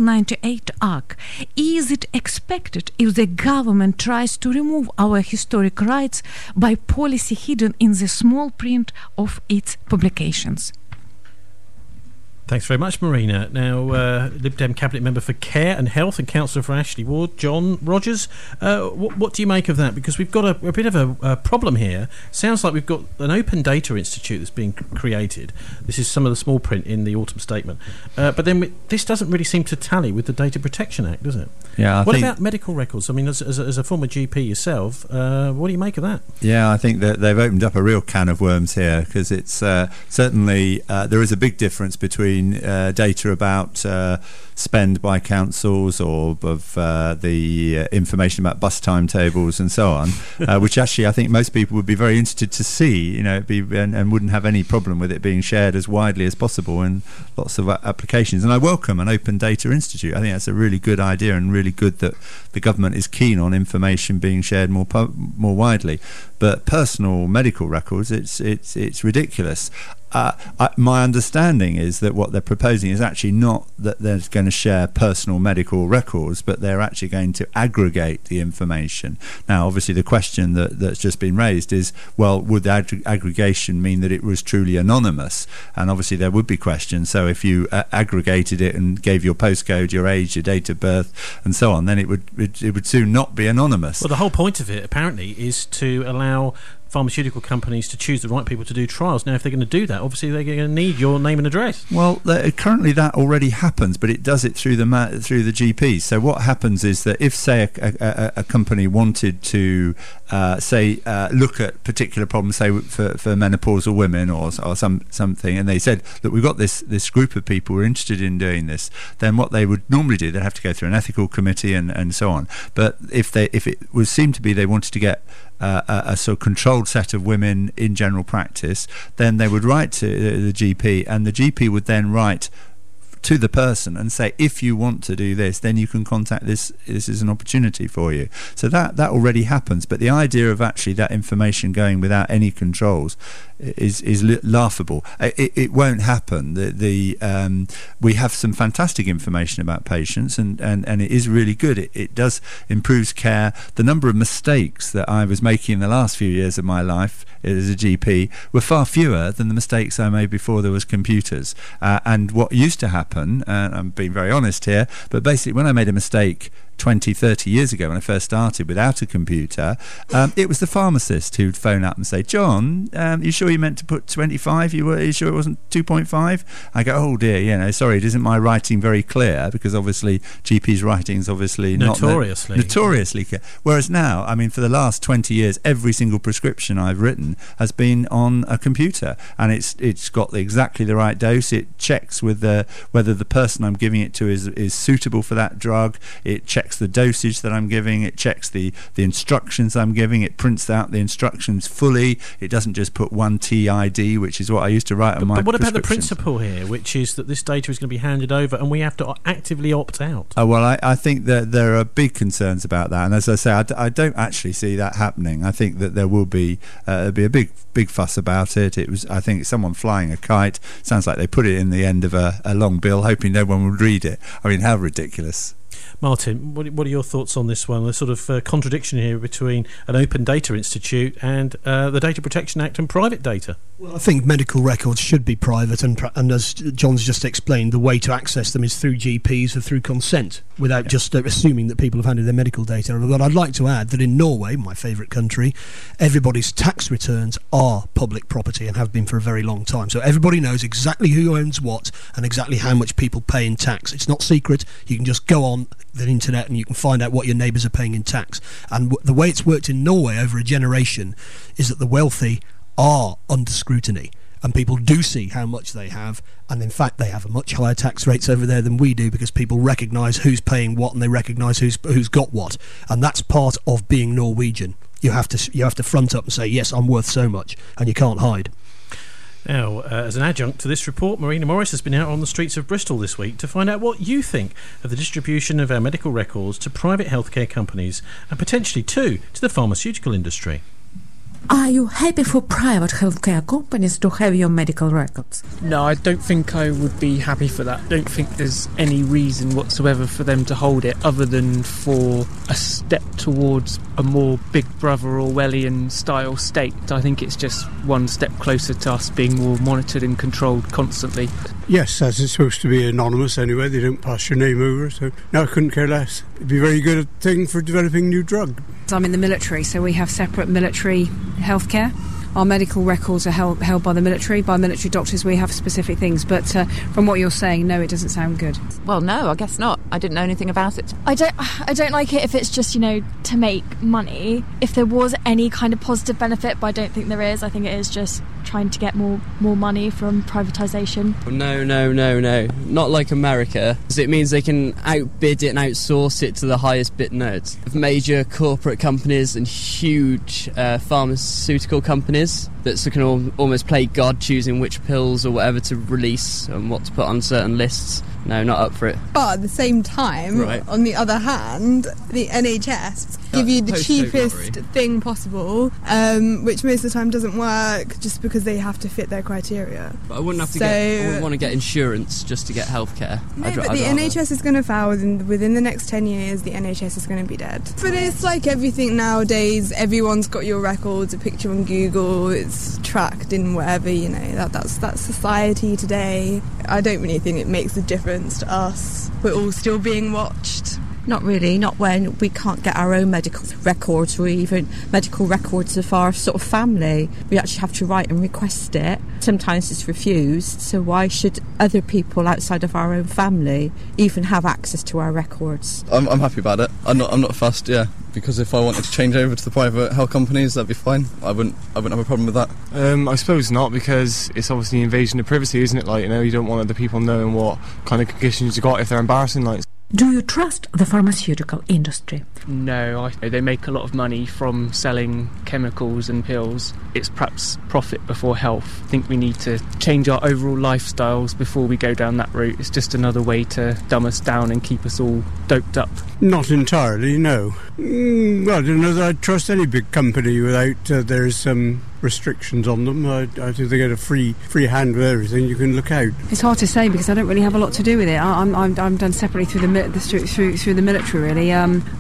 1998 Act, is it expected if the government tries to remove our historic rights by policy hidden in the small print of its publications? Thanks very much, Marina. Now, Lib Dem Cabinet Member for Care and Health and Councillor for Ashley Ward, John Rogers. What do you make of that? Because we've got a bit of a problem here. Sounds like we've got an open data institute that's being created. This is some of the small print in the autumn statement. But then this doesn't really seem to tally with the Data Protection Act, does it? Yeah. What about medical records? I mean, as a former GP yourself, what do you make of that? Yeah, I think that they've opened up a real can of worms here, because it's certainly there is a big difference between data about spend by councils or of the information about bus timetables and so on, which actually I think most people would be very interested to see, and wouldn't have any problem with it being shared as widely as possible in lots of applications. And I welcome an Open Data Institute. I think that's a really good idea, and really good that the government is keen on information being shared more widely. But personal medical records, it's ridiculous. My understanding is that what they're proposing is actually not that they're going to share personal medical records, but they're actually going to aggregate the information. Now, obviously, the question that's just been raised is, well, would the aggregation mean that it was truly anonymous? And obviously, there would be questions. So if you aggregated it and gave your postcode, your age, your date of birth, and so on, then it would soon not be anonymous. Well, the whole point of it, apparently, is to allow pharmaceutical companies to choose the right people to do trials. Now, if they're going to do that, obviously they're going to need your name and address. Well, currently that already happens, but it does it through the GPs. So what happens is that if, say, a company wanted to look at particular problems, say for menopausal women or something, and they said that we've got this group of people who are interested in doing this, then what they would normally do, they'd have to go through an ethical committee and so on. But if it was seemed to be they wanted to get a sort of controlled set of women in general practice, then they would write to the GP, and the GP would then write to the person and say, if you want to do this, then you can contact this is an opportunity for you. So that already happens, but the idea of actually that information going without any controls is laughable. It won't happen. We have some fantastic information about patients, and it is really good. It does improves care. The number of mistakes that I was making in the last few years of my life as a GP were far fewer than the mistakes I made before there was computers. And what used to happen, and I'm being very honest here, but basically when I made a mistake 20, 30 years ago when I first started without a computer, it was the pharmacist who'd phone up and say, John, you sure you meant to put 25? Are you sure it wasn't 2.5? I go, oh dear, sorry, it isn't my writing very clear, because obviously GP's writing is obviously notoriously clear. Whereas now, I mean, for the last 20 years, every single prescription I've written has been on a computer, and it's got exactly the right dose. It checks with whether the person I'm giving it to is suitable for that drug. It checks the dosage that I'm giving. It checks the instructions I'm giving. It prints out the instructions fully. It doesn't just put one TID, which is what I used to write on my prescriptions. But what about the principle here, which is that this data is going to be handed over and we have to actively opt out? Well, I think that there are big concerns about that, and as I say, I don't actually see that happening. I think that there will be a big fuss about it. I think someone flying a kite. Sounds like they put it in the end of a long bill, hoping no one would read it. I mean, how ridiculous. Martin, what are your thoughts on this one? The sort of contradiction here between an Open Data Institute and the Data Protection Act and private data? Well, I think medical records should be private, and as John's just explained, the way to access them is through GPs or through consent, without just assuming that people have handed their medical data over. But I'd like to add that in Norway, my favourite country, everybody's tax returns are public property and have been for a very long time. So everybody knows exactly who owns what and exactly how much people pay in tax. It's not secret. You can just go on the internet and you can find out what your neighbours are paying in tax. And the way it's worked in Norway over a generation is that the wealthy are under scrutiny, and people do see how much they have, and in fact they have a much higher tax rates over there than we do, because people recognise who's paying what and they recognise who's got what, and that's part of being Norwegian. You have to front up and say, yes, I'm worth so much, and you can't hide. Now, as an adjunct to this report, Marina Morris has been out on the streets of Bristol this week to find out what you think of the distribution of our medical records to private healthcare companies and potentially too to the pharmaceutical industry. Are you happy for private healthcare companies to have your medical records? No, I don't think I would be happy for that. I don't think there's any reason whatsoever for them to hold it other than for a step towards a more Big Brother Orwellian style state. I think it's just one step closer to us being more monitored and controlled constantly. Yes, as it's supposed to be anonymous anyway, they don't pass your name over, so no, I couldn't care less. It'd be a very good thing for developing new drug. I'm in the military, so we have separate military healthcare. Our medical records are held by the military, by military doctors. We have specific things, but from what you're saying, no, it doesn't sound good. Well, no, I guess not. I didn't know anything about it. I don't like it if it's just, to make money. If there was any kind of positive benefit, but I don't think there is. I think it is just trying to get more money from privatisation. No. Not like America. It means they can outbid it and outsource it to the highest bit nerds. Major corporate companies and huge pharmaceutical companies that can almost play God, choosing which pills or whatever to release and what to put on certain lists. No, not up for it. But at the same time, on the other hand, the NHS give you the cheapest thing possible, which most of the time doesn't work just because they have to fit their criteria. But I wouldn't want to get insurance just to get healthcare. No, but the NHS is going to fail within the next 10 years. The NHS is going to be dead. But it's like everything nowadays. Everyone's got your records, a picture on Google. It's tracked in whatever, That's society today. I don't really think it makes a difference to us. We're all still being watched. Not really, not when we can't get our own medical records or even medical records of our sort of family. We actually have to write and request it. Sometimes it's refused, so why should other people outside of our own family even have access to our records? I'm happy about it. I'm not fussed, because if I wanted to change over to the private health companies, that'd be fine. I wouldn't have a problem with that. I suppose not, because it's obviously an invasion of privacy, isn't it? You don't want other people knowing what kind of conditions you got if they're embarrassing. Do you trust the pharmaceutical industry? No, they make a lot of money from selling chemicals and pills. It's perhaps profit before health. I think we need to change our overall lifestyles before we go down that route. It's just another way to dumb us down and keep us all doped up. Not entirely, no. Well, I don't know that I'd trust any big company without there's some restrictions on them. I think they get a free hand with everything. You can look out. It's hard to say because I don't really have a lot to do with it. I'm done separately through the military, really.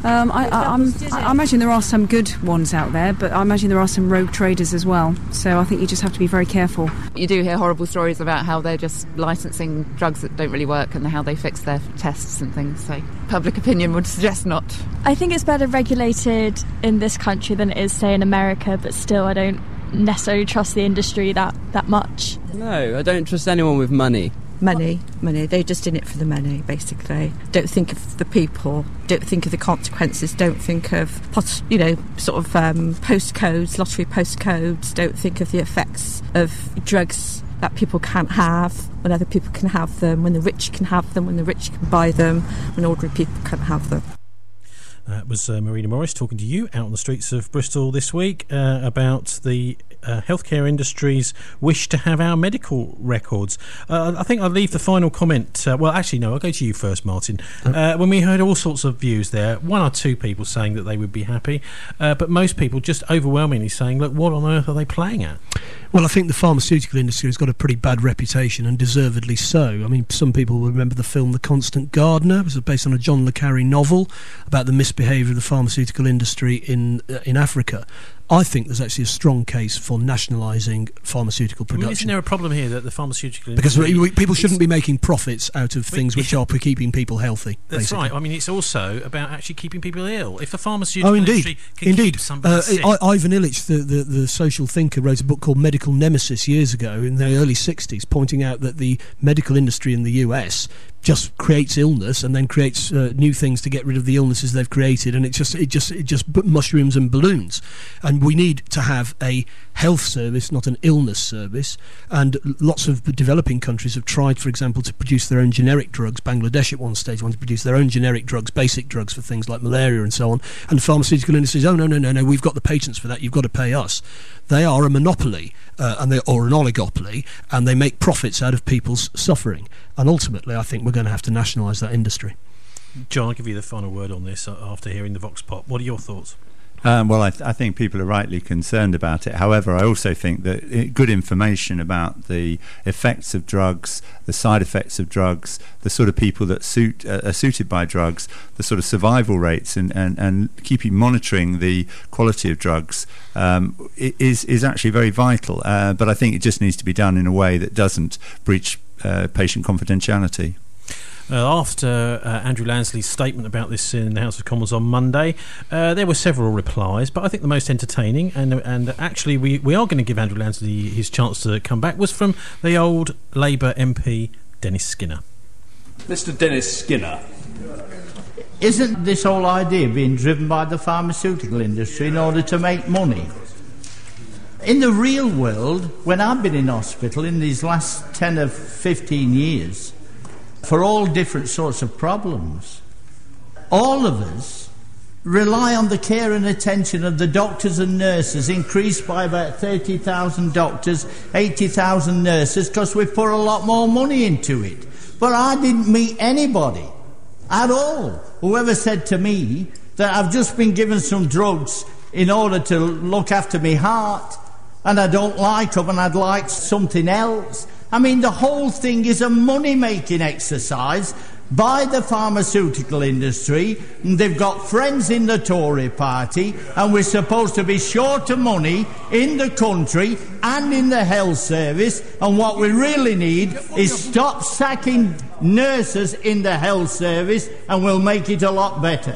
I imagine there are some good ones out there, but I imagine there are some rogue traders as well. So I think you just have to be very careful. You do hear horrible stories about how they're just licensing drugs that don't really work and how they fix their tests and things. So public opinion would suggest not. I think it's better regulated in this country than it is, say, in America, but still I don't necessarily trust the industry that much. No, I don't trust anyone with money. Money. They're just in it for the money, basically. Don't think of the people. Don't think of the consequences. Don't think of, postcodes, lottery postcodes. Don't think of the effects of drugs that people can't have when other people can have them, when the rich can have them, when the rich can buy them, when ordinary people can't have them. That was Marina Morris talking to you out on the streets of Bristol this week about the healthcare industry's wish to have our medical records. I think I'll leave the final comment. I'll go to you first, Martin. When we heard all sorts of views there, one or two people saying that they would be happy, but most people just overwhelmingly saying, look, what on earth are they playing at? Well, I think the pharmaceutical industry has got a pretty bad reputation, and deservedly so. I mean, some people will remember the film The Constant Gardener. It was based on a John le Carré novel about the misbehaviour of the pharmaceutical industry in Africa. I think there's actually a strong case for nationalising pharmaceutical production. Isn't there a problem here that the pharmaceutical industry... Because people shouldn't be making profits out of things which are keeping people healthy. That's basically. right. I mean, it's also about actually keeping people ill. If the pharmaceutical industry can keep somebody sick... Ivan Illich, the social thinker, wrote a book called Medical Nemesis years ago in the early 60s, pointing out that the medical industry in the US just creates illness and then creates new things to get rid of the illnesses they've created, and it just mushrooms and balloons. And we need to have a health service, not an illness service. And lots of developing countries have tried, for example, to produce their own generic drugs. Bangladesh at one stage wanted to produce their own generic drugs, basic drugs for things like malaria and so on. And the pharmaceutical industry says, no, we've got the patents for that, you've got to pay us. They are a monopoly or an oligopoly, and they make profits out of people's suffering. And ultimately, I think we're going to have to nationalise that industry. John, I'll give you the final word on this after hearing the Vox Pop. What are your thoughts? I think people are rightly concerned about it. However, I also think that good information about the effects of drugs, the side effects of drugs, the sort of people that are suited by drugs, the sort of survival rates, and keeping monitoring the quality of drugs is actually very vital. But I think it just needs to be done in a way that doesn't breach patient confidentiality. After Andrew Lansley's statement about this in the House of Commons on Monday, there were several replies, but I think the most entertaining, and actually we are going to give Andrew Lansley his chance to come back, was from the old Labour MP Dennis Skinner. Mr. Dennis Skinner, isn't this whole idea being driven by the pharmaceutical industry in order to make money? In the real world, when I've been in hospital in these last 10 or 15 years, for all different sorts of problems, all of us rely on the care and attention of the doctors and nurses, increased by about 30,000 doctors, 80,000 nurses, because we put a lot more money into it. But I didn't meet anybody at all who ever said to me that I've just been given some drugs in order to look after my heart, and I don't like them and I'd like something else. I mean, the whole thing is a money-making exercise by the pharmaceutical industry. They've got friends in the Tory party, and we're supposed to be short of money in the country and in the health service, and what we really need is stop sacking nurses in the health service, and we'll make it a lot better.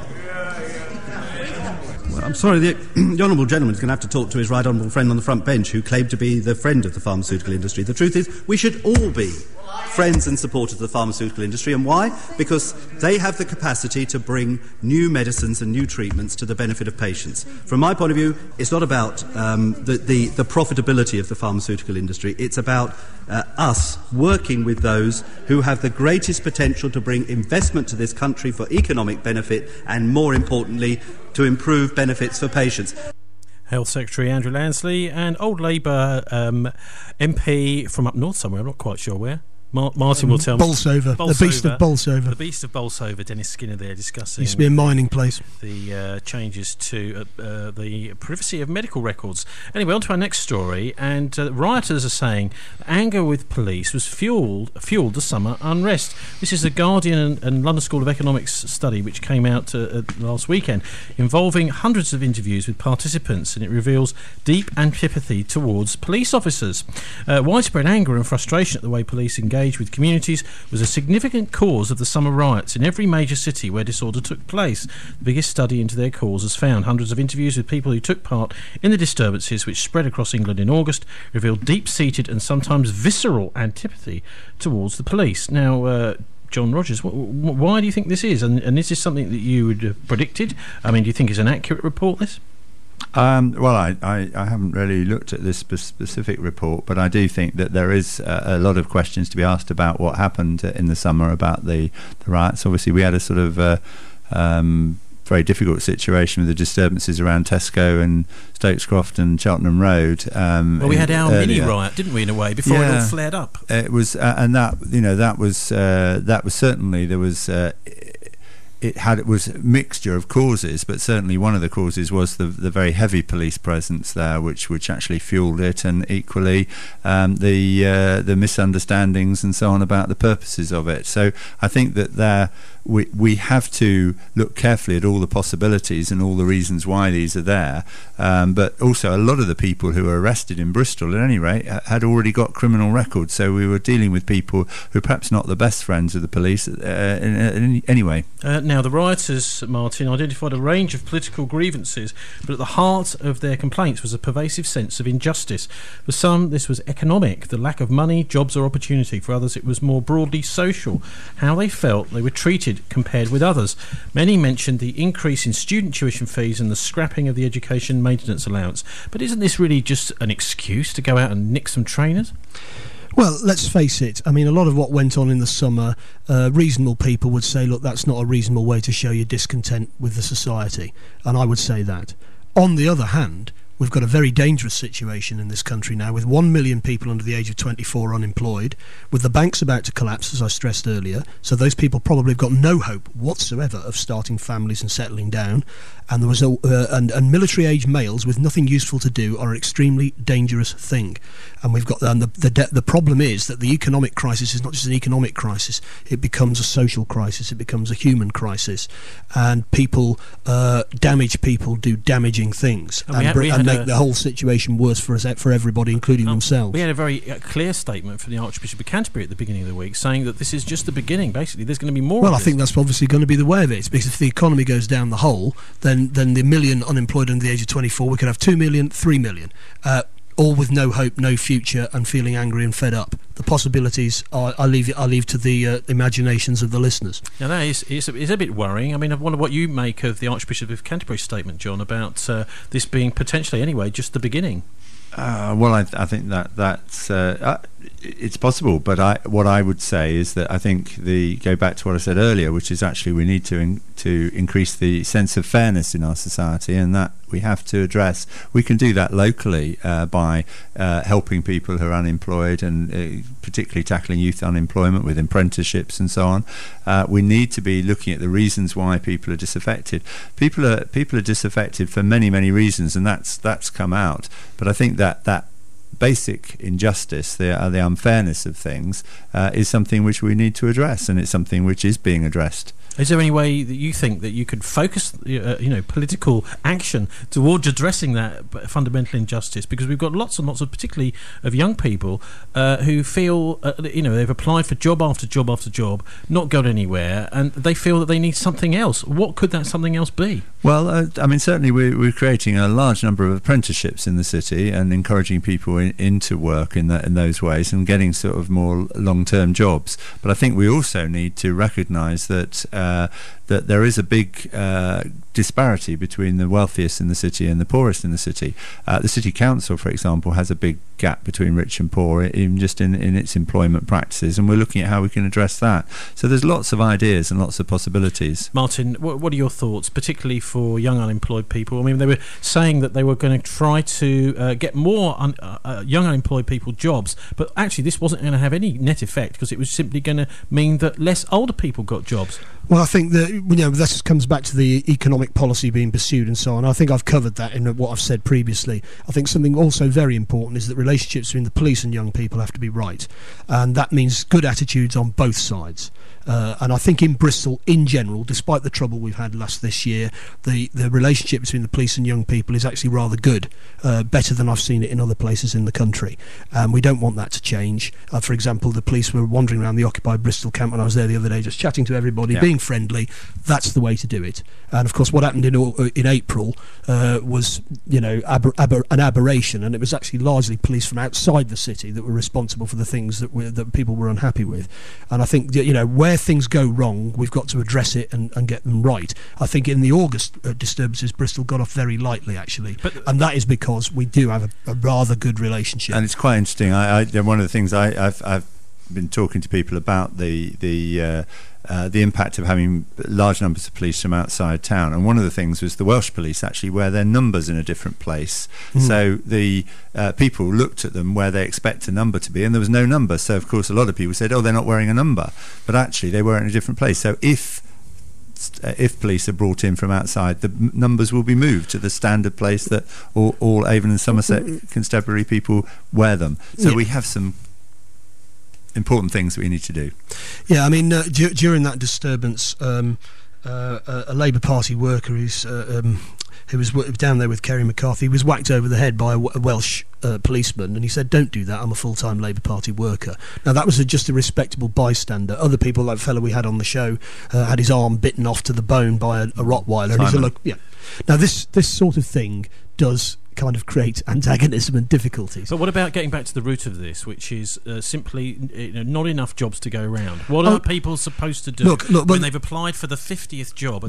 I'm sorry, the honourable gentleman is going to have to talk to his right honourable friend on the front bench who claimed to be the friend of the pharmaceutical industry. The truth is, we should all be friends and supporters of the pharmaceutical industry. And why? Because they have the capacity to bring new medicines and new treatments to the benefit of patients. From my point of view, it's not about the profitability of the pharmaceutical industry. It's about us working with those who have the greatest potential to bring investment to this country for economic benefit and, more importantly, to improve benefits for patients. Health Secretary Andrew Lansley and old Labour MP from up north somewhere, I'm not quite sure where. Martin will tell Bolsover, me. The beast of Bolsover. The beast of Bolsover, Dennis Skinner there discussing... Used to be a mining place. ...the changes to the privacy of medical records. Anyway, on to our next story, and rioters are saying anger with police was fueled the summer unrest. This is the Guardian and London School of Economics study which came out last weekend, involving hundreds of interviews with participants, and it reveals deep antipathy towards police officers. Widespread anger and frustration at the way police engage engage with communities was a significant cause of the summer riots in every major city where disorder took place. The biggest study into their cause has found hundreds of interviews with people who took part in the disturbances, which spread across England in August, revealed deep-seated and sometimes visceral antipathy towards the police. Now, John Rogers, why do you think this is? And is this something that you would have predicted? I mean, do you think it's an accurate report, this? Well, I haven't really looked at this specific report, but I do think that there is a lot of questions to be asked about what happened in the summer about the riots. Obviously, we had a sort of very difficult situation with the disturbances around Tesco and Stokescroft and Cheltenham Road. Well, we had our mini riot, didn't we, in a way, before it all flared up. It was, and that was certainly there was. It was a mixture of causes, but certainly one of the causes was the very heavy police presence there, which actually fueled it, and equally the misunderstandings and so on about the purposes of it. So I think that we have to look carefully at all the possibilities and all the reasons why these are there, but also a lot of the people who were arrested in Bristol, at any rate, had already got criminal records, so we were dealing with people who are perhaps not the best friends of the police anyway. Now, the rioters, Martin, identified a range of political grievances, but at the heart of their complaints was a pervasive sense of injustice. For some, this was economic, the lack of money, jobs or opportunity. For others, it was more broadly social, how they felt they were treated compared with others. Many mentioned the increase in student tuition fees and the scrapping of the education maintenance allowance. But isn't this really just an excuse to go out and nick some trainers? Well, let's face it. I mean, a lot of what went on in the summer, reasonable people would say, look, that's not a reasonable way to show your discontent with the society. And I would say that. On the other hand, we've got a very dangerous situation in this country now, with 1 million people under the age of 24 unemployed, with the banks about to collapse, as I stressed earlier. So those people probably have got no hope whatsoever of starting families and settling down. And there was and military-age males with nothing useful to do are an extremely dangerous thing. And we've got the problem is that the economic crisis is not just an economic crisis; it becomes a social crisis. It becomes a human crisis, and people damage people do damaging things, and make the whole situation worse for everybody, including themselves. We had a very clear statement from the Archbishop of Canterbury at the beginning of the week, saying that this is just the beginning. Basically, there's going to be more. Well, I think that's obviously going to be the way of it, because if the economy goes down the hole, then the million unemployed under the age of 24, we could have 2 million, 3 million, all with no hope, no future, and feeling angry and fed up. The possibilities I leave to the imaginations of the listeners. Now that is a bit worrying. I mean, I wonder what you make of the Archbishop of Canterbury's statement, John, about this being potentially, anyway, just the beginning. Well, I think that's it's possible, but what I would say is that I think go back to what I said earlier, which is actually we need to increase the sense of fairness in our society, and that we have to address. We can do that locally by helping people who are unemployed, and particularly tackling youth unemployment with apprenticeships and so on. We need to be looking at the reasons why people are disaffected. People are disaffected for many, many reasons, and that's come out. But I think that basic injustice, the unfairness of things, is something which we need to address, and it's something which is being addressed. Is there any way that you think that you could focus, political action towards addressing that fundamental injustice? Because we've got lots and lots of, particularly of young people, who feel, they've applied for job after job after job, not got anywhere, and they feel that they need something else. What could that something else be? Well, certainly we're creating a large number of apprenticeships in the city and encouraging people into work in those ways and getting sort of more long-term jobs. But I think we also need to recognise that there is a big disparity between the wealthiest in the city and the poorest in the city. The City Council, for example, has a big gap between rich and poor, even just in its employment practices, and we're looking at how we can address that. So there's lots of ideas and lots of possibilities. Martin, what are your thoughts, particularly for young unemployed people? I mean, they were saying that they were going to try to get more young unemployed people jobs, but actually this wasn't going to have any net effect, because it was simply going to mean that less older people got jobs. Well, I think that this comes back to the economic policy being pursued and so on. I think I've covered that in what I've said previously. I think something also very important is that relationships between the police and young people have to be right, and that means good attitudes on both sides. And I think in Bristol, in general, despite the trouble we've had this year, the relationship between the police and young people is actually rather good, better than I've seen it in other places in the country. We don't want that to change. For example, the police were wandering around the occupied Bristol camp when I was there the other day, just chatting to everybody, being friendly. That's the way to do it. And of course, what happened in April was, an aberration, and it was actually largely police from outside the city that were responsible for the things that people were unhappy with. And I think where things go wrong, we've got to address it and get them right. I think in the August disturbances, Bristol got off very lightly, actually, and that is because we do have a rather good relationship. And it's quite interesting. One of the things I've been talking to people about the impact of having large numbers of police from outside town, and one of the things was the Welsh police actually wear their numbers in a different place. So the people looked at them where they expect a number to be, and there was no number. So of course a lot of people said, they're not wearing a number, but actually they were in a different place. So if police are brought in from outside, the numbers will be moved to the standard place that all Avon and Somerset Constabulary people wear them. So we have some important things that we need to do. Yeah, I mean, during that disturbance, a Labour Party worker who was down there with Kerry McCarthy was whacked over the head by a Welsh policeman, and he said, "Don't do that, I'm a full-time Labour Party worker." Now that was just a respectable bystander. Other people, like the fellow we had on the show, had his arm bitten off to the bone by a Rottweiler. And now this sort of thing does kind of create antagonism and difficulties. But what about getting back to the root of this, which is simply not enough jobs to go around? What are people supposed to do when they've applied for the 50th job?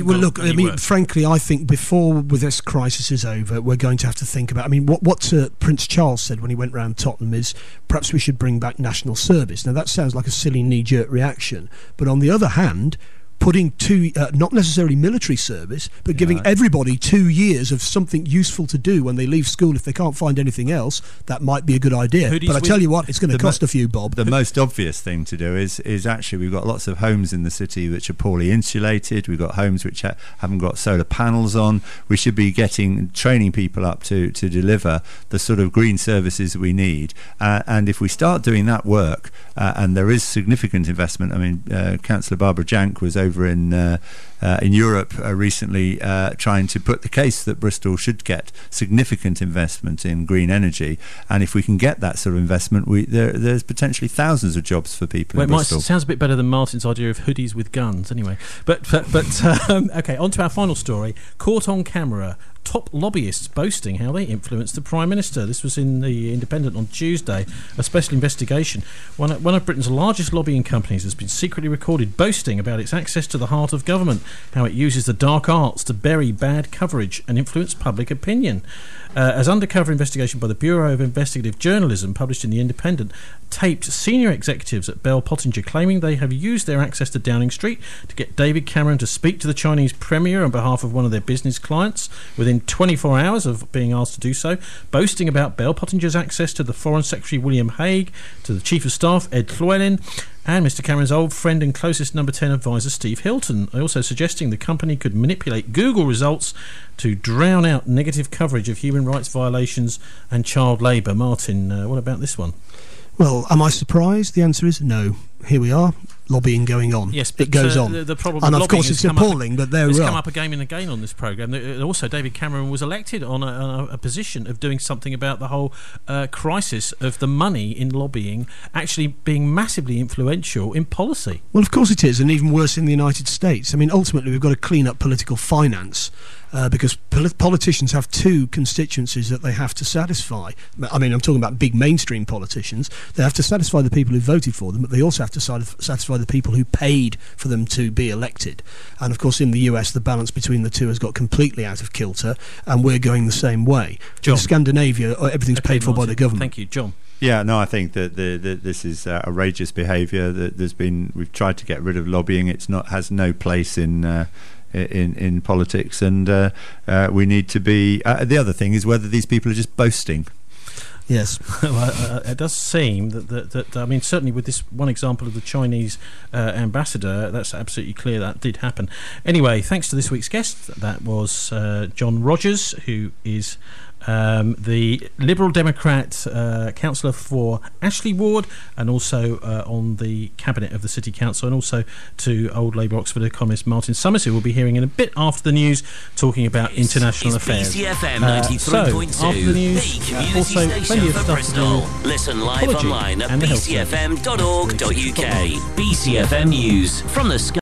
And frankly, I think before this crisis is over, we're going to have to think about. I mean, what Prince Charles said when he went round Tottenham is perhaps we should bring back national service. Now that sounds like a silly knee-jerk reaction, but on the other hand, putting not necessarily military service, but giving everybody 2 years of something useful to do when they leave school if they can't find anything else, that might be a good idea. But I tell you what, it's going to cost a few bob. The most obvious thing to do is actually we've got lots of homes in the city which are poorly insulated. We've got homes which haven't got solar panels on. We should be training people up to deliver the sort of green services we need. And if we start doing that work, and there is significant investment. I mean, Councillor Barbara Jank was over in Europe recently trying to put the case that Bristol should get significant investment in green energy, and if we can get that sort of investment, there's potentially thousands of jobs for people in Bristol. It sounds a bit better than Martin's idea of hoodies with guns anyway. But okay, on to our final story. Caught on camera, top lobbyists boasting how they influenced the Prime Minister. This was in the Independent on Tuesday. A special investigation. One of Britain's largest lobbying companies has been secretly recorded boasting about its access to the heart of government, how it uses the dark arts to bury bad coverage and influence public opinion. As undercover investigation by the Bureau of Investigative Journalism, published in the Independent, taped senior executives at Bell Pottinger claiming they have used their access to Downing Street to get David Cameron to speak to the Chinese Premier on behalf of one of their business clients within 24 hours of being asked to do so, boasting about Bell Pottinger's access to the Foreign Secretary William Hague, to the Chief of Staff Ed Llewellyn, and Mr Cameron's old friend and closest number 10 advisor Steve Hilton, also suggesting the company could manipulate Google results to drown out negative coverage of human rights violations and child labour. Martin, what about this one? Well, am I surprised? The answer is no. Here we are, lobbying going on. Yes, but it goes on. The problem and with of course it's appalling, but there we are. It's come up again and again on this programme. Also, David Cameron was elected on a position of doing something about the whole crisis of the money in lobbying actually being massively influential in policy. Well, of course it is, and even worse in the United States. I mean, ultimately we've got to clean up political finance. Because politicians have two constituencies that they have to satisfy. I mean, I'm talking about big mainstream politicians. They have to satisfy the people who voted for them, but they also have to satisfy the people who paid for them to be elected. And of course, in the US, the balance between the two has got completely out of kilter, and we're going the same way. John. In Scandinavia, everything's paid for by the government. Thank you, John. Yeah, no, I think that this is outrageous behaviour. We've tried to get rid of lobbying. Has no place in politics, and we need to be. The other thing is whether these people are just boasting. Yes, it does seem that I mean, certainly with this one example of the Chinese ambassador, that's absolutely clear that did happen. Anyway, thanks to this week's guest. That was John Rogers, who is the Liberal Democrat councillor for Ashley Ward, and also on the cabinet of the City Council, and also to Old Labour Oxford economist Martin Summers, who we'll be hearing in a bit after the news, talking about international affairs. BCFM 93.2, so, after the news, the community also station plenty of for stuff Bristol. to do. Listen live Apology online at and the health service. bcfm.org.uk. BCFM News from the Sky.